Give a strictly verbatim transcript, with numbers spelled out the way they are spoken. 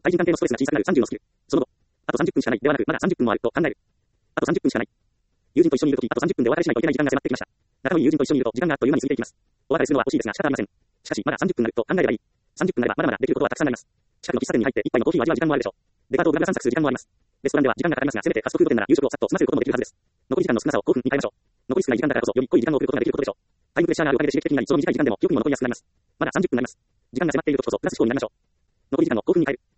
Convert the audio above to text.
対人関係のストレスが小さくなるさんじゅうのスキル。その後、あとさんじゅっぷんしかないではなく、まださんじゅっぷんもあると考える。あとさんじゅっぷんしかない。友人と一緒にいるとき、あとさんじゅっぷんでお別れしないといけない時間が迫ってきました。仲のいい友人と一緒にいると、時間があっという間に過ぎていきます。お別れするのは惜しいですが仕方ありません。しかし、まださんじゅっぷんになると考えればいい。さんじゅっぷんならばまだまだできることはたくさんあります。近くの喫茶店に入って一杯のコーヒーを味わう時間もあるでしょう。デパートをぶらぶら散策する時間もあります。レストランでは時間がかかりますが、せめてファストフード店なら夕食をさっと済ませることもできるはずです。残り時間の少なさをごふんに変えましょう。残り少ない時間だからこそ、より濃い時間を送ることができることでしょう。タイムプレッシャーがあるおかげで刺激的になり、その短い時間でも記憶にも残りやすくなります。まださんじゅっぷんになります。時間が迫っているとこそ、プラス思考になりましょう。残り時間のごふんに変える。